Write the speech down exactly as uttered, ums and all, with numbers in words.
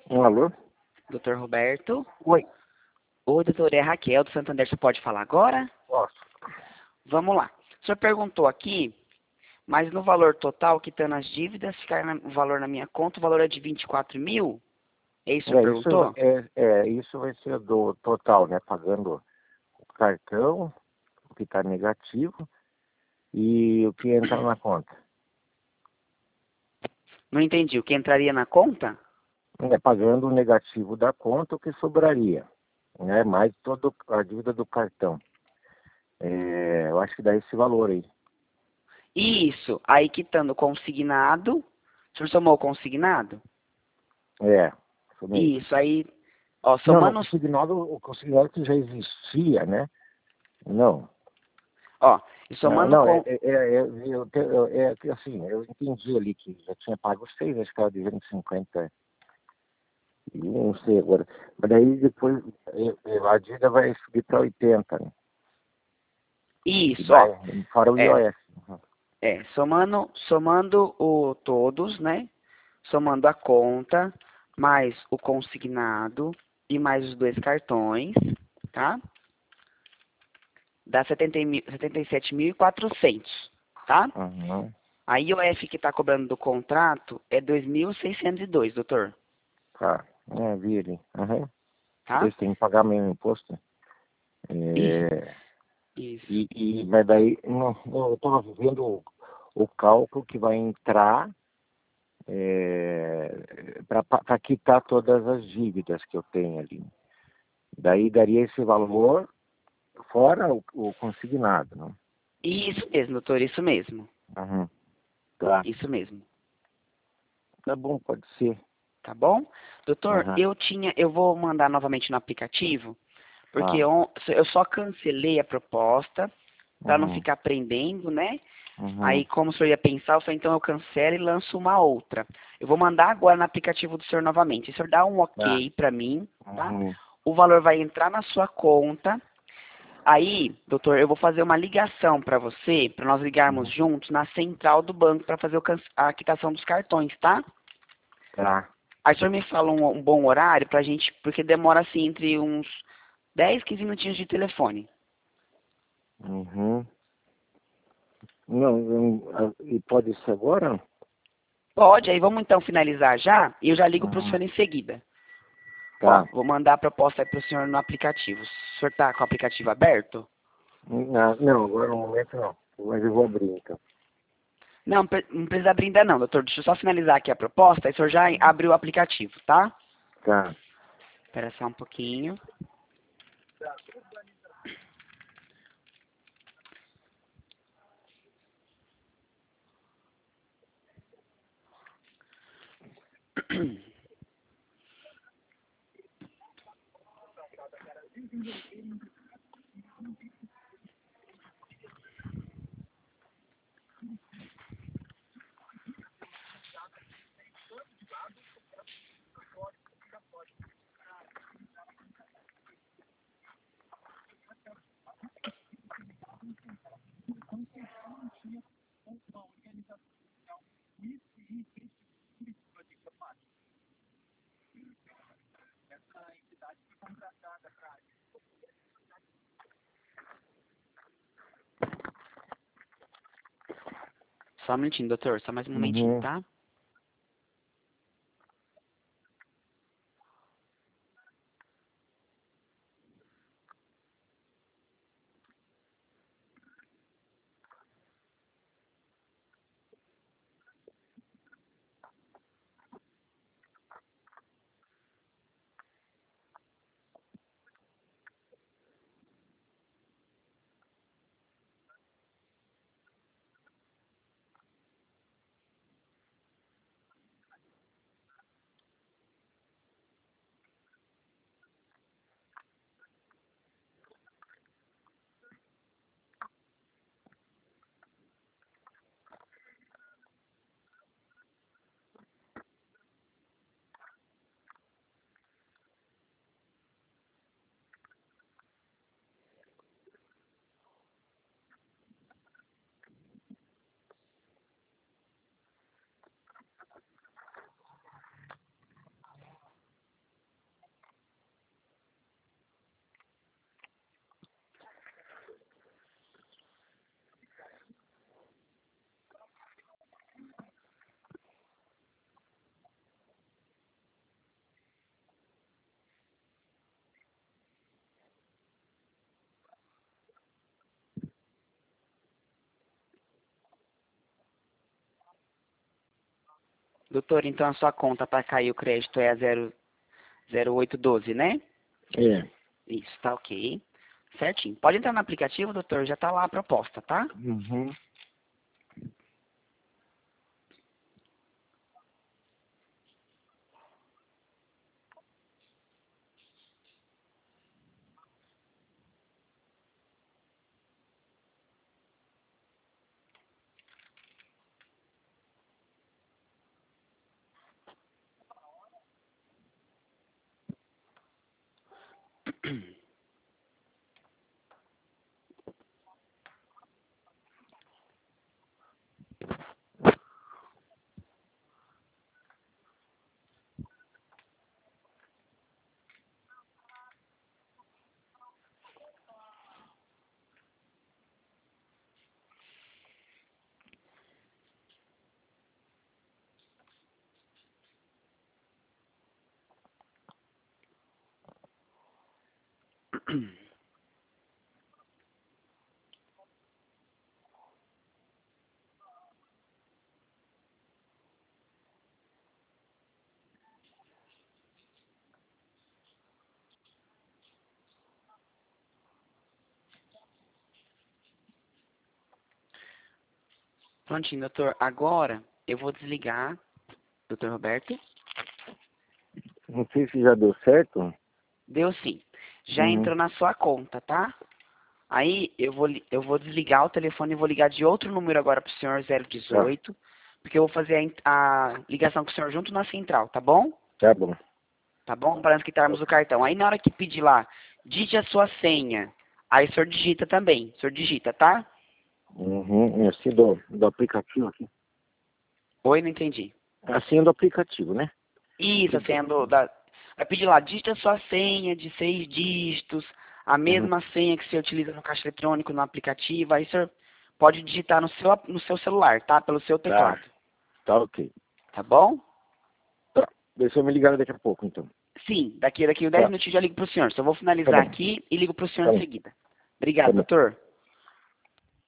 Um alô? doutor Roberto. Oi. Oi, doutor, é a Raquel do Santander. Você pode falar agora? Posso. Vamos lá. O senhor perguntou aqui, mas no valor total, quitando as dívidas, ficar na- o valor na minha conta, o valor é de vinte e quatro mil? É isso que o senhor É, isso, perguntou? é, é, isso vai ser do total, né? Pagando o cartão, o que está negativo, e o que entra na conta. Não entendi. O que entraria na conta? É, pagando o negativo da conta, o que sobraria, né? Mais toda a dívida do cartão. É, eu acho que dá esse valor aí. Isso. Aí quitando o consignado. O senhor somou o consignado? É, isso mesmo. Isso. Aí, ó, Não, no somando, os- consignado, o consignado que já existia, né? Não. ó, e Não, somando não, é, com, é, é, eu, eu, eu- é que assim, eu entendi ali que já tinha pago os seis, acho que era devendo cinquenta e um, não sei agora. Mas daí depois é, é, a dívida vai subir para oitenta, né? E isso, ó, vai, fora o é, I O F. Uhum. é, somando, somando o todos, né? Somando a conta, mais o consignado e mais os dois cartões, tá? Dá setenta mil, setenta e sete mil e quatrocentos, tá? Uhum. A I O F que está cobrando do contrato é dois mil seiscentos e dois, doutor, Tá, é, vi ali. Uhum. tá? Eles têm que pagar mesmo imposto. Isso, É, isso. e, e, mas daí, não, eu estava vendo o, o cálculo que vai entrar é, para quitar todas as dívidas que eu tenho ali. Daí daria esse valor fora o, o consignado, né? Isso mesmo, doutor, isso mesmo. Uhum. Tá. Isso mesmo. Tá bom, pode ser. Tá bom? Doutor, Uhum. eu tinha, eu vou mandar novamente no aplicativo, porque Tá. on- eu só cancelei a proposta para não Uhum. ficar prendendo, né? Aí, Uhum. como o senhor ia pensar, eu falei, então eu cancelo e lanço uma outra. Eu vou mandar agora no aplicativo do senhor novamente. O senhor dá um Tá. ok para mim, tá? Uhum. O valor vai entrar na sua conta. Aí, doutor, eu vou fazer uma ligação para você, para nós ligarmos Uhum. juntos na central do banco para fazer o can- a quitação dos cartões, tá? Tá. Aí o senhor me fala um, um bom horário pra gente, porque demora assim entre uns dez, quinze minutinhos de telefone. Uhum. Não, não, ah, e pode ser agora? Pode, aí vamos então finalizar já e eu já ligo pro Uhum. senhor em seguida. Ó, Tá. vou mandar a proposta aí pro senhor no aplicativo. O senhor tá com o aplicativo aberto? Não, não, agora no momento não. Mas eu vou abrir então. Não, pre- não precisa abrir ainda não, doutor. Deixa eu só finalizar aqui a proposta, aí o senhor já Uhum. abre o aplicativo, tá? Tá. Espera só um pouquinho. Só um minutinho, doutor. Só mais um momentinho, Uhum. tá? Doutor, então a sua conta para cair o crédito é a zero zero oito doze, né? É. Isso, tá ok. Certinho. Pode entrar no aplicativo, doutor, já tá lá a proposta, tá? Uhum. Prontinho, doutor. Agora eu vou desligar, doutor Roberto. Não sei se já deu certo. Deu sim. Já Uhum. entrou na sua conta, tá? Aí eu vou, li- eu vou desligar o telefone e vou ligar de outro número agora pro senhor zero Tá, dezoito, porque eu vou fazer a, in- a ligação com o senhor junto na central, tá bom? tá bom. Tá bom? Para nós quitarmos o cartão. Aí na hora que pedir lá, digite a sua senha. Aí o senhor digita também. O senhor digita, tá? Uhum. É assim do, do aplicativo aqui. Oi, não entendi. Assim do aplicativo, né? Isso, a senha do, da... Vai pedir lá, digita a sua senha de seis dígitos, a Uhum. mesma senha que você utiliza no caixa eletrônico, no aplicativo. Aí o senhor pode digitar no seu, no seu celular, tá? Pelo seu Tá, teclado. tá ok. Tá bom? Tá. Deixa eu me ligar daqui a pouco, então. Sim, daqui, daqui a dez Tá, minutinhos eu já ligo pro senhor. Só vou tá finalizar bom. aqui e ligo pro senhor Tá em bom. seguida. Tá Obrigado, bom. doutor.